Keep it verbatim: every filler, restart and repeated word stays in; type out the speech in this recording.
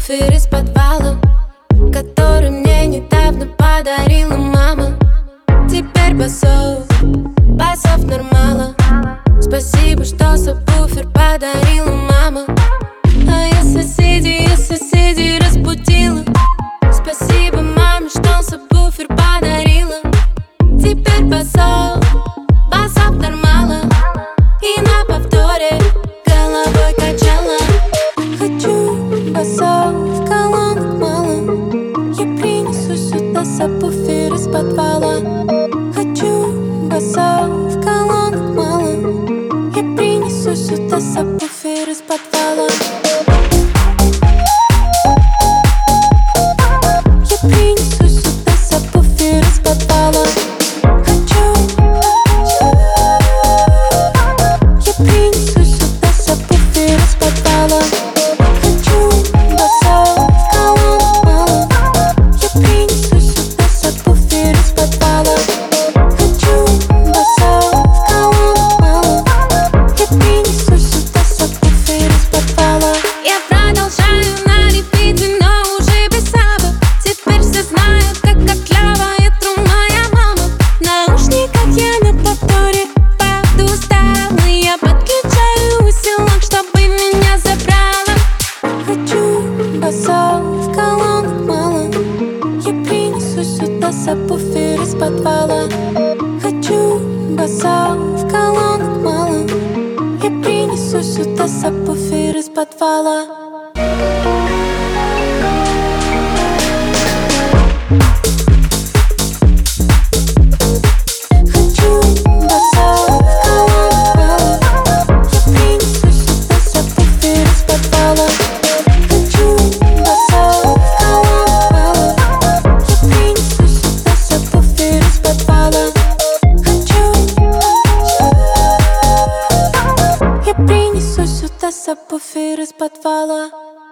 сабвуфер из подвала, который мне недавно подарила мама. Теперь басов, басов нормала. Спасибо, что сабвуфер подарила мама. А я соседей, я соседей разбудила. Спасибо маме, что сабвуфер подарила. Теперь басов, басов нормала. И на повторе головой качала. Хочу басов, колонок мало. Я принесу сюда сабвуфер из подвала. Хочу басов, колонок мало. Я принесу сюда сабвуфер из подвала. Я принесу сюда сабвуфер из подвала. Хочу. Я принесу сюда сабвуфер из подвала. Хочу басов, колонок мало. Я принесу сюда сабвуфер из подвала. Хочу басов, колонок мало. Я принесу сюда сабвуфер из подвала. Я продолжаю на репите, но уже без саба. Теперь все знают, как отлявает тру моя мама. В наушниках я на повторе подустала. Я подключаю усилок, чтобы меня забрала. Хочу басов, колонок мало. Я принесу сюда сабвуфер из подвала. Хочу басов, колонок мало. Я принесу сюда сабвуфер из подвала. Хочу басов, колонок мало. Я принесу сюда сабвуфер из подвала. Хочу басов, колонок мало. Я принесу сюда сабвуфер из подвала. Хочу. Я принесу сюда сабвуфер из подвала.